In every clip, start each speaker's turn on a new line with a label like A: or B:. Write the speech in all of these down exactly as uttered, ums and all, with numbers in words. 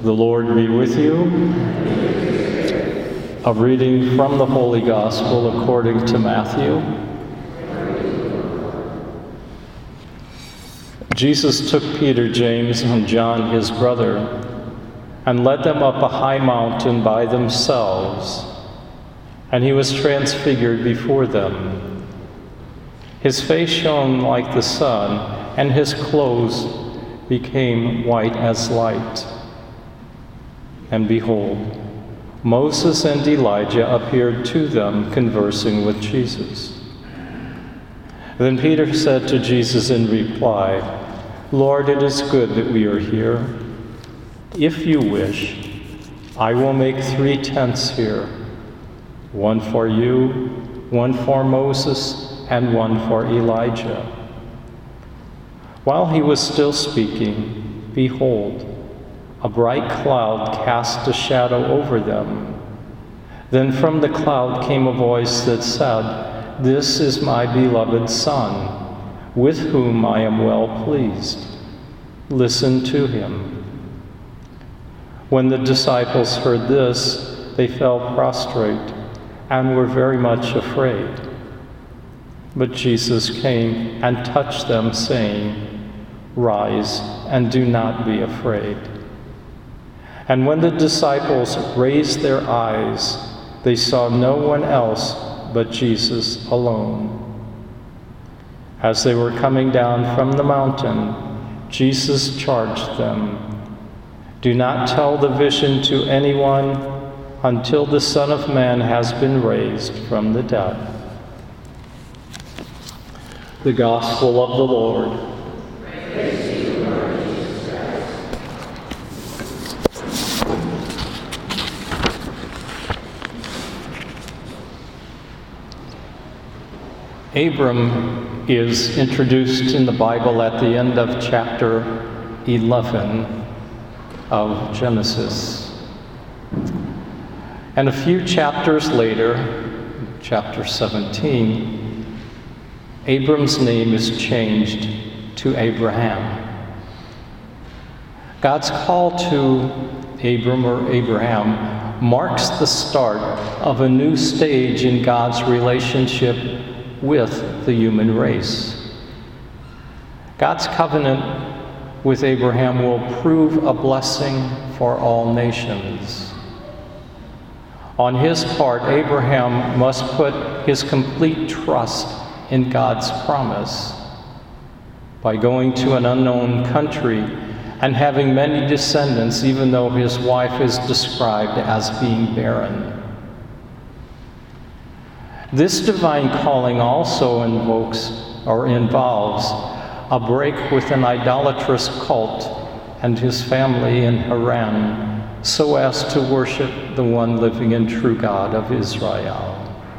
A: The Lord be with you. A reading from the Holy Gospel according to Matthew. Jesus took Peter, James, and John, his brother, and led them up a high mountain by themselves, and he was transfigured before them. His face shone like the sun, and his clothes became white as light. And behold, Moses and Elijah appeared to them, conversing with Jesus. Then Peter said to Jesus in reply, "Lord, it is good that we are here. If you wish, I will make three tents here, one for you, one for Moses, and one for Elijah." While he was still speaking, behold, a bright cloud cast a shadow over them. Then from the cloud came a voice that said, "This is my beloved Son, with whom I am well pleased. Listen to him." When the disciples heard this, they fell prostrate and were very much afraid. But Jesus came and touched them, saying, "Rise and do not be afraid." And when the disciples raised their eyes, they saw no one else but Jesus alone. As they were coming down from the mountain, Jesus charged them, "Do not tell the vision to anyone until the Son of Man has been raised from the dead." The Gospel of the Lord.
B: Praise to you, Lord Jesus Christ.
A: Abram is introduced in the Bible at the end of chapter eleven of Genesis. And a few chapters later, chapter seventeen, Abram's name is changed to Abraham. God's call to Abram or Abraham marks the start of a new stage in God's relationship with the human race. God's covenant with Abraham will prove a blessing for all nations. On his part, Abraham must put his complete trust in God's promise by going to an unknown country and having many descendants, even though his wife is described as being barren. This divine calling also invokes or involves a break with an idolatrous cult and his family in Haran, so as to worship the one living and true God of Israel.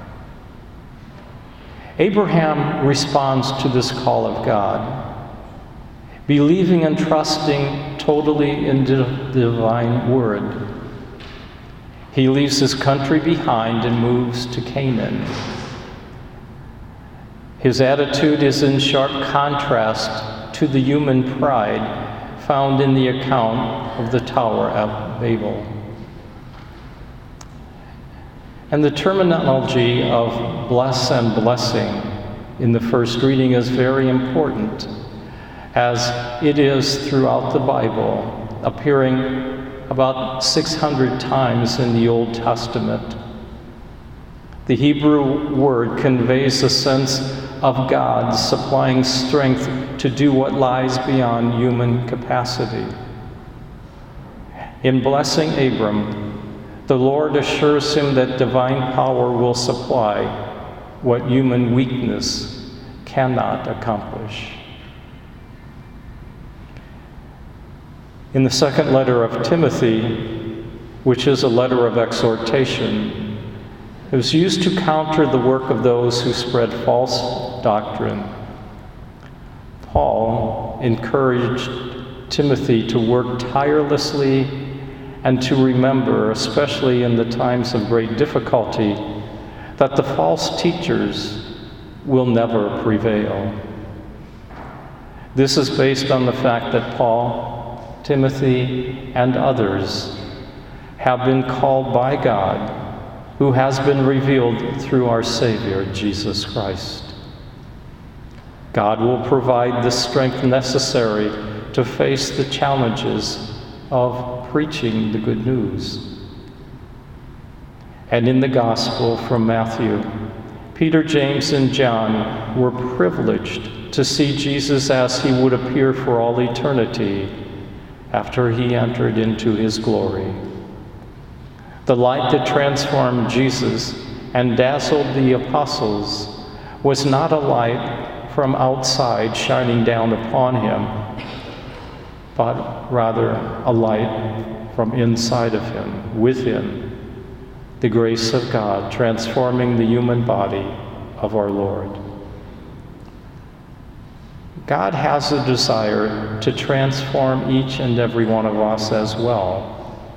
A: Abraham responds to this call of God, believing and trusting totally in the divine word. He leaves his country behind and moves to Canaan. His attitude is in sharp contrast to the human pride found in the account of the Tower of Babel. And the terminology of bless and blessing in the first reading is very important, as it is throughout the Bible, appearing about six hundred times in the Old Testament. The Hebrew word conveys a sense of God supplying strength to do what lies beyond human capacity. In blessing Abram, the Lord assures him that divine power will supply what human weakness cannot accomplish. In the second letter of Timothy, which is a letter of exhortation, it was used to counter the work of those who spread false doctrine. Paul encouraged Timothy to work tirelessly and to remember, especially in the times of great difficulty, that the false teachers will never prevail. This is based on the fact that Paul Timothy, and others have been called by God, who has been revealed through our Savior, Jesus Christ. God will provide the strength necessary to face the challenges of preaching the good news. And in the Gospel from Matthew, Peter, James, and John were privileged to see Jesus as he would appear for all eternity after he entered into his glory. The light that transformed Jesus and dazzled the apostles was not a light from outside shining down upon him, but rather a light from inside of him, within, the grace of God transforming the human body of our Lord. God has a desire to transform each and every one of us as well.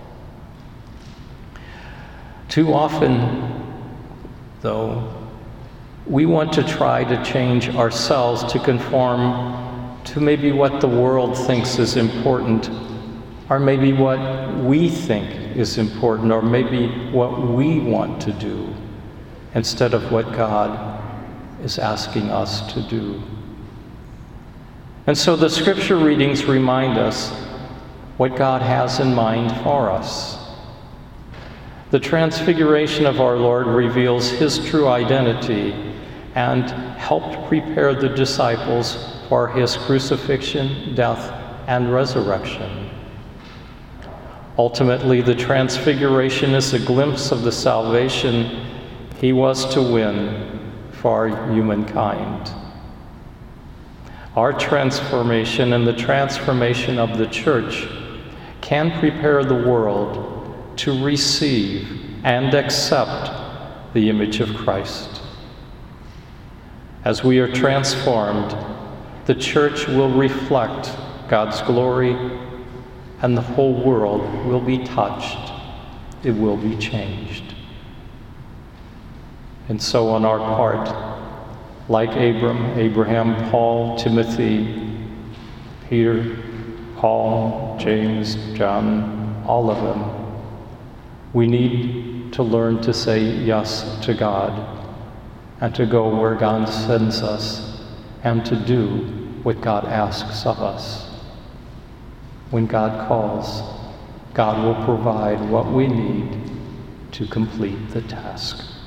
A: Too often, though, we want to try to change ourselves to conform to maybe what the world thinks is important, or maybe what we think is important, or maybe what we want to do, instead of what God is asking us to do. And so the scripture readings remind us what God has in mind for us. The transfiguration of our Lord reveals his true identity and helped prepare the disciples for his crucifixion, death, and resurrection. Ultimately, the transfiguration is a glimpse of the salvation he was to win for humankind. Our transformation and the transformation of the church can prepare the world to receive and accept the image of Christ. As we are transformed, the church will reflect God's glory, and the whole world will be touched. It will be changed. And so on our part, like Abram, Abraham, Paul, Timothy, Peter, Paul, James, John, all of them, we need to learn to say yes to God and to go where God sends us and to do what God asks of us. When God calls, God will provide what we need to complete the task.